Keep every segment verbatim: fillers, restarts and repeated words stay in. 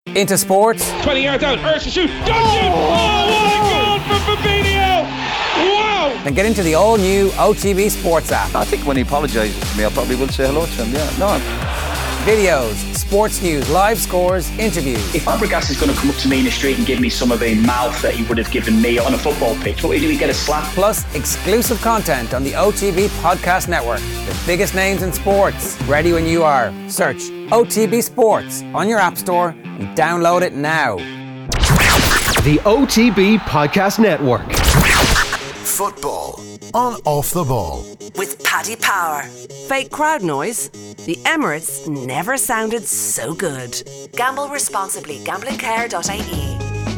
into sports. twenty yards out, Ursa shoot, Dungeon! Oh, what a goal from Fabinho! Wow! Then get into the all-new O T B Sports app. I think when he apologises to me, I probably will say hello to him, yeah. No. Videos, sports news, live scores, interviews. If Fabregas is going to come up to me in the street and give me some of the mouth that he would have given me on a football pitch, what do we get a slap? Plus, exclusive content on the O T B Podcast Network. The biggest names in sports. Ready when you are. Search O T B Sports on your app store and download it now. The O T B Podcast Network. Football on Off the Ball. With Paddy Power. Fake crowd noise? The Emirates never sounded so good. Gamble responsibly. Gambling care dot I E.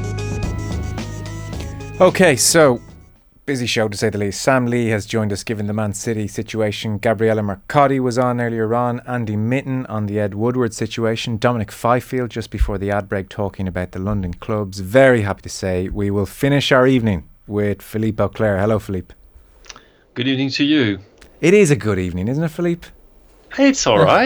Okay, so busy show to say the least. Sam Lee has joined us given the Man City situation. Gabriella Marcotti was on earlier on. Andy Mitten on the Ed Woodward situation. Dominic Fifield just before the ad break talking about the London clubs. Very happy to say we will finish our evening with Philippe Auclair. Hello, Philippe. Good evening to you. It is a good evening, isn't it, Philippe? It's all right.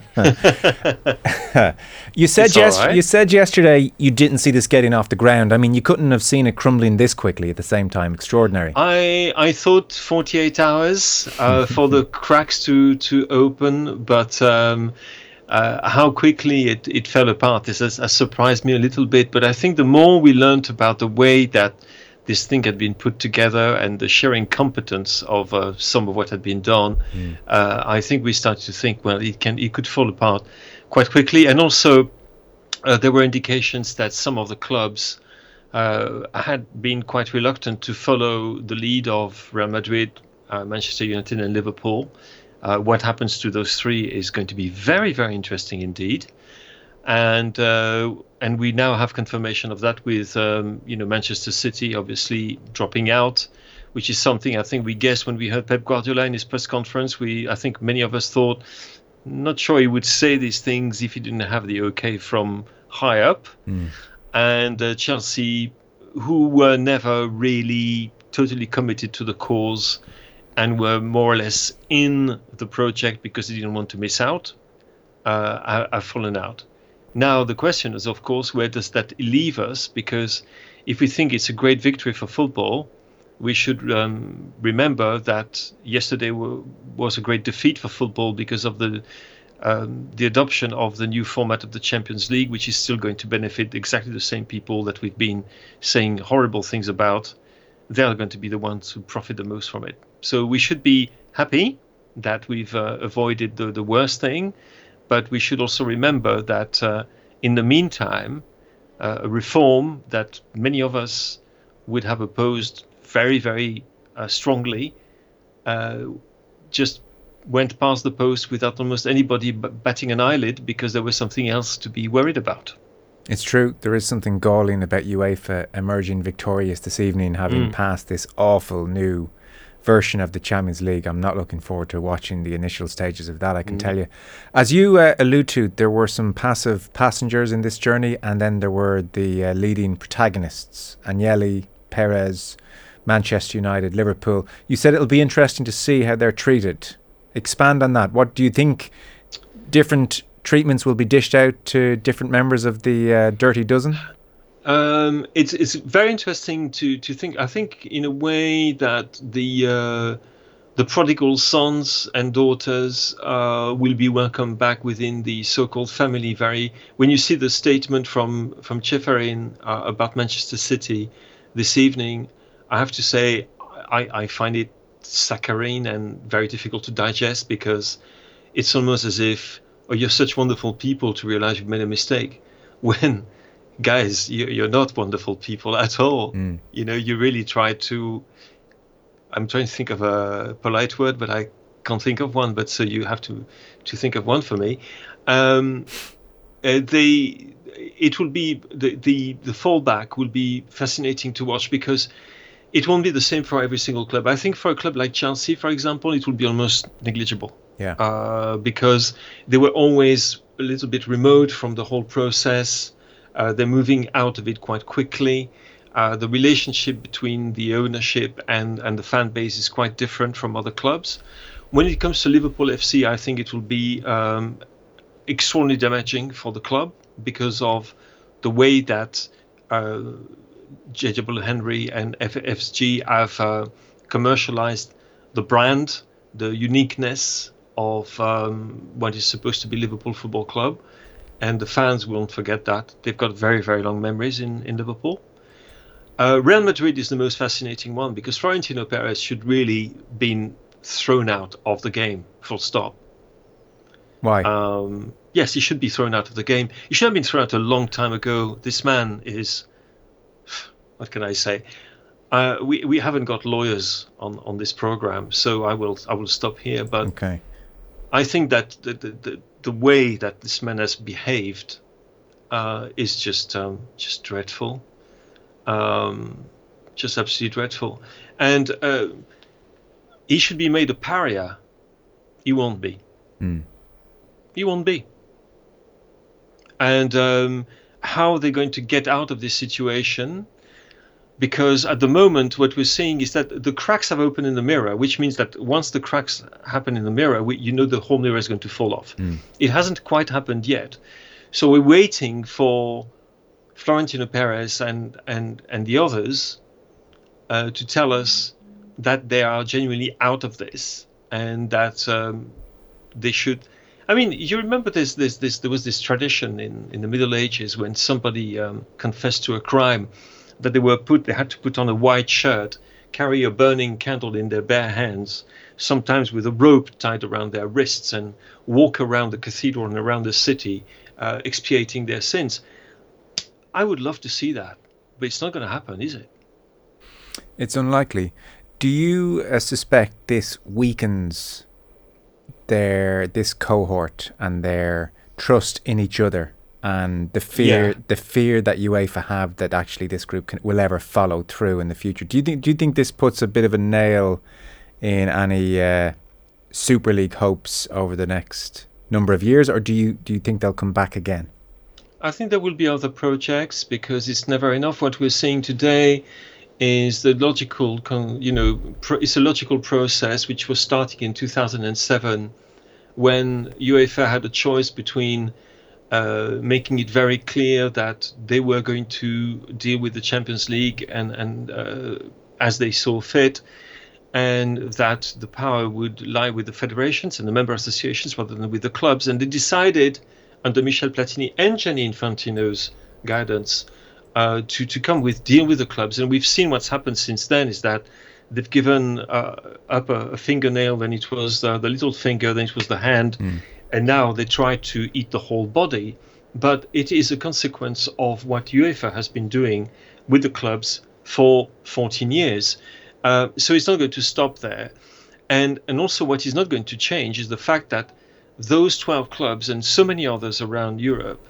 you said it's yes. Right. You said yesterday you didn't see this getting off the ground. I mean, you couldn't have seen it crumbling this quickly at the same time. Extraordinary. I I thought forty-eight hours uh, for the cracks to to open, but um, uh, how quickly it, it fell apart. This has, has surprised me a little bit. But I think the more we learned about the way that this thing had been put together and the sheer incompetence of uh, some of what had been done, mm. uh, I think we started to think, well, it can it could fall apart quite quickly. And also, uh, there were indications that some of the clubs uh, had been quite reluctant to follow the lead of Real Madrid, uh, Manchester United, and Liverpool. Uh, what happens to those three is going to be very, very interesting indeed. And uh, and we now have confirmation of that with um, you know Manchester City obviously dropping out, which is something I think we guessed when we heard Pep Guardiola in his press conference. We I think many of us thought, not sure he would say these things if he didn't have the okay from high up. Mm. And uh, Chelsea, who were never really totally committed to the cause and were more or less in the project because they didn't want to miss out, uh, have fallen out. Now, the question is, of course, where does that leave us? Because if we think it's a great victory for football, we should um, remember that yesterday w- was a great defeat for football because of the um, the adoption of the new format of the Champions League, which is still going to benefit exactly the same people that we've been saying horrible things about. They're going to be the ones who profit the most from it. So we should be happy that we've uh, avoided the, the worst thing. But we should also remember that uh, in the meantime, uh, a reform that many of us would have opposed very, very uh, strongly uh, just went past the post without almost anybody b- batting an eyelid because there was something else to be worried about. It's true. There is something galling about UEFA emerging victorious this evening, having mm. passed this awful new version of the Champions League. I'm not looking forward to watching the initial stages of that, I can mm. tell you. As you uh, allude to, there were some passive passengers in this journey, and then there were the uh, leading protagonists, Agnelli, Perez, Manchester United, Liverpool. You said it'll be interesting to see how they're treated. Expand on that. What do you think different treatments will be dished out to different members of the uh, Dirty Dozen? Um, it's it's very interesting to, to think. I think in a way that the uh, the prodigal sons and daughters uh, will be welcomed back within the so-called family. Very when you see the statement from from Ceferin uh, about Manchester City this evening, I have to say I, I find it saccharine and very difficult to digest because it's almost as if, oh, you're such wonderful people to realize you've made a mistake when. Guys, you're not wonderful people at all. Mm. You know, you really try to. I'm trying to think of a polite word, but I can't think of one. But so you have to, to think of one for me. Um, uh, they, it will be the, the the fallback will be fascinating to watch because it won't be the same for every single club. I think for a club like Chelsea, for example, it will be almost negligible. Yeah. Uh, because they were always a little bit remote from the whole process. Uh, they're moving out of it quite quickly. Uh, the relationship between the ownership and, and the fan base is quite different from other clubs. When it comes to Liverpool F C, I think it will be um, extraordinarily damaging for the club because of the way that uh, J W Henry and F S G have uh, commercialized the brand, the uniqueness of um, what is supposed to be Liverpool Football Club, and the fans won't forget that. They've got very, very long memories in, in Liverpool. Uh, Real Madrid is the most fascinating one because Florentino Perez should really been thrown out of the game, full stop. Why? Um, yes, he should be thrown out of the game. He should have been thrown out a long time ago. This man is, what can I say? Uh, we we haven't got lawyers on, on this program, so I will I will stop here. But okay. I think that the the, the, the way that this man has behaved uh, is just um, just dreadful, um, just absolutely dreadful, and uh, he should be made a pariah. He won't be. Mm. He won't be. And um, how are they going to get out of this situation? Because at the moment, what we're seeing is that the cracks have opened in the mirror, which means that once the cracks happen in the mirror, we, you know the whole mirror is going to fall off. Mm. It hasn't quite happened yet. So we're waiting for Florentino Perez and, and, and the others uh, to tell us that they are genuinely out of this and that um, they should... I mean, you remember this, this, this, there was this tradition in, in the Middle Ages when somebody um, confessed to a crime, that they were put, they had to put on a white shirt, carry a burning candle in their bare hands, sometimes with a rope tied around their wrists, and walk around the cathedral and around the city, uh, expiating their sins. I would love to see that, but it's not going to happen, is it? It's unlikely. Do you uh, suspect this weakens their this cohort and their trust in each other? And the fear, yeah. the fear that UEFA have that actually this group can, will ever follow through in the future. Do you think? Do you think this puts a bit of a nail in any uh, Super League hopes over the next number of years, or do you do you think they'll come back again? I think there will be other projects because it's never enough. What we're seeing today is the logical, you know, it's a logical process which was starting in two thousand seven, when UEFA had a choice between. Uh, making it very clear that they were going to deal with the Champions League and, and uh, as they saw fit, and that the power would lie with the federations and the member associations rather than with the clubs. And they decided, under Michel Platini and Gianni Infantino's guidance, uh, to, to come with deal with the clubs. And we've seen what's happened since then is that they've given uh, up a, a fingernail, then it was uh, the little finger, then it was the hand. Mm. And now they try to eat the whole body, but it is a consequence of what UEFA has been doing with the clubs for fourteen years. Uh, so it's not going to stop there. And and also what is not going to change is the fact that those twelve clubs and so many others around Europe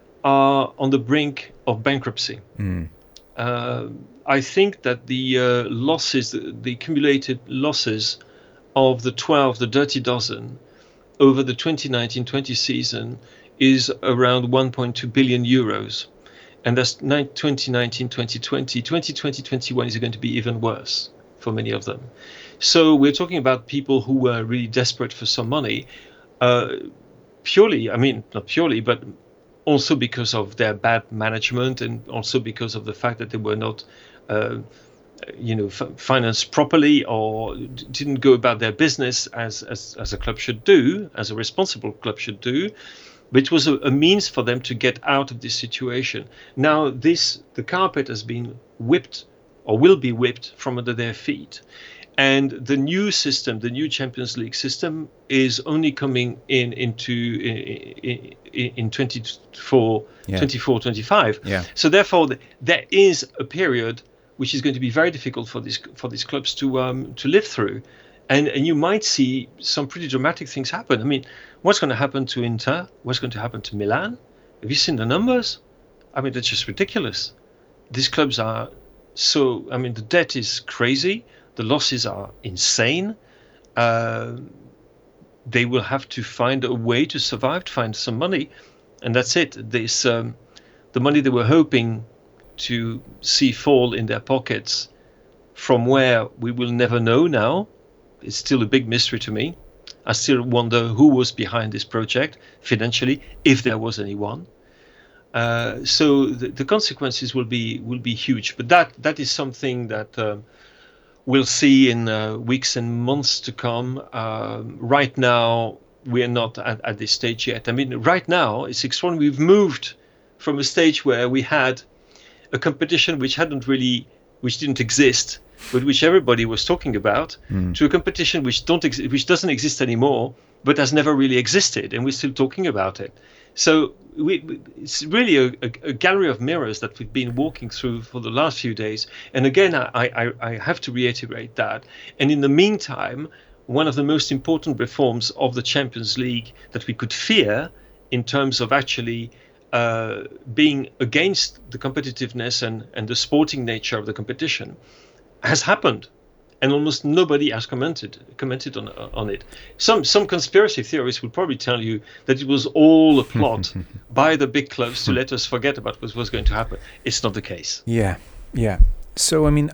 are on the brink of bankruptcy. Mm. Uh, I think that the uh, losses, the, the accumulated losses of the twelve, the dirty dozen, over the twenty nineteen twenty season is around one point two billion euros. And that's twenty nineteen twenty twenty. twenty twenty twenty-one is going to be even worse for many of them. So we're talking about people who were really desperate for some money, uh, purely, I mean, not purely, but also because of their bad management and also because of the fact that they were not uh, you know, f- financed properly or d- didn't go about their business as, as as a club should do, as a responsible club should do. But it was a, a means for them to get out of this situation. Now, this the carpet has been whipped or will be whipped from under their feet. And the new system, the new Champions League system, is only coming in into in, in, in twenty-four, yeah. twenty-four, twenty-five. Yeah. So therefore, there is a period which is going to be very difficult for these for these clubs to um, to live through, and and you might see some pretty dramatic things happen. I mean, what's going to happen to Inter? What's going to happen to Milan? Have you seen the numbers? I mean, that's just ridiculous. These clubs are so. I mean, the debt is crazy. The losses are insane. Uh, they will have to find a way to survive, to find some money, and that's it. This um, the money they were hoping to see fall in their pockets from where we will never know now. It's still a big mystery to me. I still wonder who was behind this project financially, if there was anyone. Uh, so the, the consequences will be will be huge. But that that is something that uh, we'll see in uh, weeks and months to come. Um, right now, we are not at, at this stage yet. I mean, right now, it's extraordinary. We've moved from a stage where we had a competition which hadn't really, which didn't exist, but which everybody was talking about, mm. to a competition which don't ex- which doesn't exist anymore, but has never really existed, and we're still talking about it. So we, we, it's really a, a, a gallery of mirrors that we've been walking through for the last few days. And again, I, I, I have to reiterate that. And in the meantime, one of the most important reforms of the Champions League that we could fear in terms of actually uh, being against the competitiveness and, and the sporting nature of the competition has happened. And almost nobody has commented commented on on it. Some some conspiracy theorists will probably tell you that it was all a plot by the big clubs to let us forget about what was going to happen. It's not the case. Yeah, yeah. So I mean,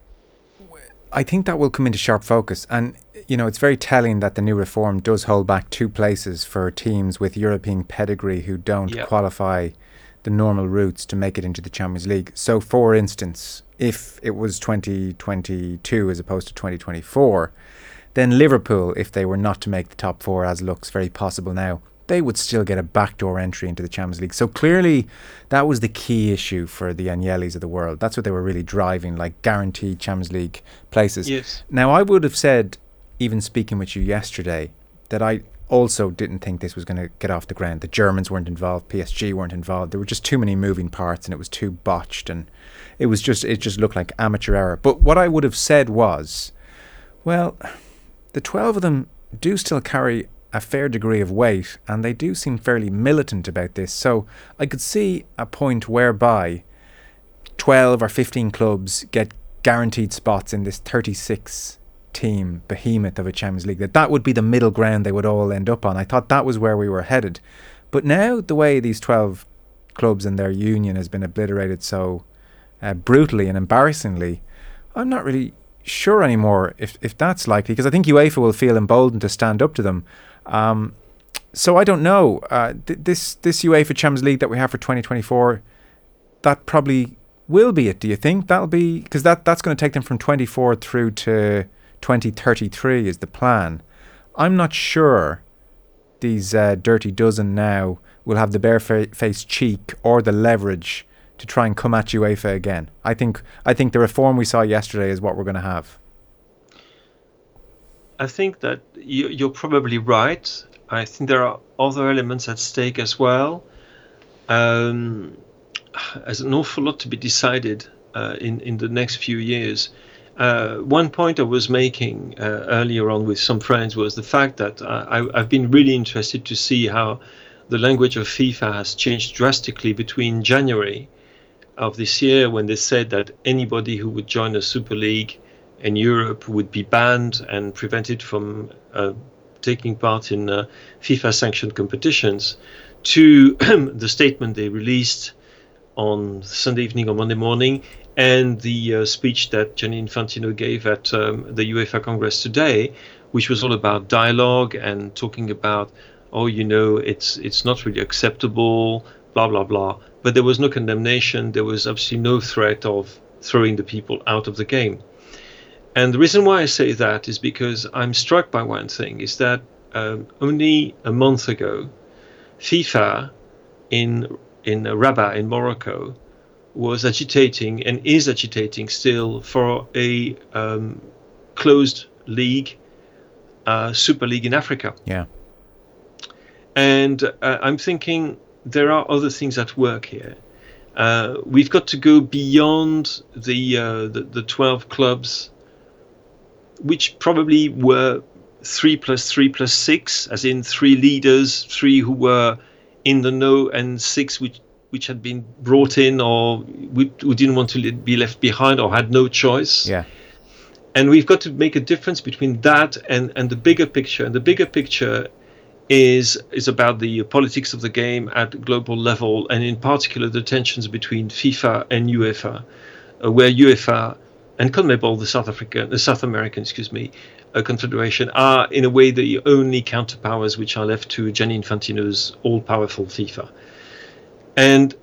I think that will come into sharp focus, and you know, it's very telling that the new reform does hold back two places for teams with European pedigree who don't yep. qualify the normal routes to make it into the Champions League. So, for instance, if it was twenty twenty-two as opposed to twenty twenty-four, then Liverpool, if they were not to make the top four, as looks very possible now, they would still get a backdoor entry into the Champions League. So clearly that was the key issue for the Agnellis of the world. That's what they were really driving, like guaranteed Champions League places. Yes. Now, I would have said, even speaking with you yesterday, that I also didn't think this was going to get off the ground. The Germans weren't involved, P S G weren't involved. There were just too many moving parts, and it was too botched, and it was just it just looked like amateur error. But what I would have said was, well, the twelve of them do still carry a fair degree of weight, and they do seem fairly militant about this. So I could see a point whereby twelve or fifteen clubs get guaranteed spots in this thirty-six team behemoth of a Champions League, that that would be the middle ground they would all end up on. I thought that was where we were headed. But now the way these twelve clubs and their union has been obliterated so uh, brutally and embarrassingly, I'm not really sure anymore if, if that's likely, because I think UEFA will feel emboldened to stand up to them. Um, so I don't know. Uh, th- this this UEFA Champions League that we have for twenty twenty-four, that probably will be it. Do you think that'll be, because that, that's going to take them from twenty-four through to twenty thirty-three is the plan. I'm not sure these uh, dirty dozen now will have the bare-faced cheek or the leverage to try and come at UEFA again. I think I think the reform we saw yesterday is what we're going to have. I think that you, you're probably right. I think there are other elements at stake as well. Um, there's an awful lot to be decided uh, in, in the next few years. Uh, one point I was making uh, earlier on with some friends was the fact that uh, I, I've been really interested to see how the language of FIFA has changed drastically between January of this year, when they said that anybody who would join a Super League in Europe would be banned and prevented from uh, taking part in uh, FIFA-sanctioned competitions, to the statement they released on Sunday evening or Monday morning, and the uh, speech that Gianni Infantino gave at um, the UEFA Congress today, which was all about dialogue and talking about, oh, you know, it's it's not really acceptable, blah, blah, blah. But there was no condemnation. There was absolutely no threat of throwing the people out of the game. And the reason why I say that is because I'm struck by one thing, is that um, only a month ago, FIFA in in Rabat in Morocco was agitating and is agitating still for a um, closed league, uh, Super League in Africa. Yeah. And uh, I'm thinking there are other things at work here. Uh, we've got to go beyond the, uh, the the twelve clubs, which probably were three plus three plus six, as in three leaders, three who were in the know, and six which which had been brought in or who, who didn't want to be left behind or had no choice. Yeah. And we've got to make a difference between that and, and the bigger picture. And the bigger picture is is about the politics of the game at global level, and in particular the tensions between FIFA and UEFA, uh, where UEFA and CONMEBOL, the South African, the South American, excuse me, uh, Confederation, are in a way the only counterpowers which are left to Gianni Infantino's all-powerful FIFA. And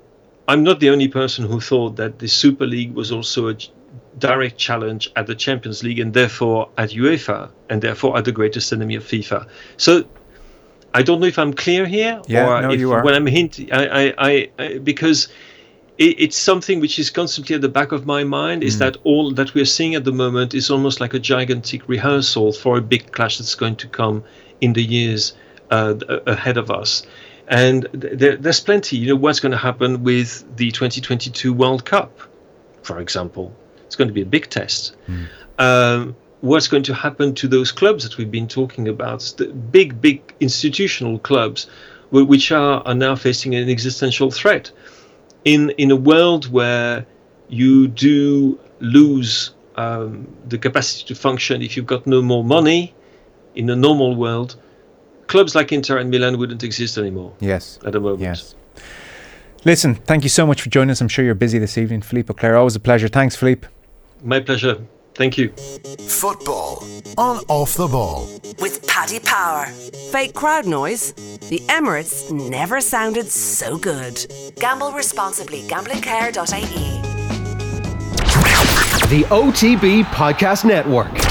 I'm not the only person who thought that the Super League was also a direct challenge at the Champions League and therefore at UEFA and therefore at the greatest enemy of FIFA. So I don't know if I'm clear here, yeah, or no, if you are. when I'm hinting, I, I, I, because it, it's something which is constantly at the back of my mind. Is mm. that all that we are seeing at the moment is almost like a gigantic rehearsal for a big clash that's going to come in the years uh, ahead of us. And there, there's plenty. You know, what's going to happen with the twenty twenty-two World Cup, for example? It's going to be a big test. Mm. Um, what's going to happen to those clubs that we've been talking about, the big, big institutional clubs, which are, are now facing an existential threat in in a world where you do lose um, the capacity to function if you've got no more money. In a normal world, clubs like Inter and Milan wouldn't exist anymore. Yes, at the moment. Yes. Listen, thank you so much for joining us. I'm sure you're busy this evening, Philippe Auclair. Always a pleasure. Thanks, Philippe. My pleasure. Thank you. Football on Off the Ball with Paddy Power. Fake crowd noise? The Emirates never sounded so good. Gamble responsibly. gambling care dot I E. The O T B Podcast Network.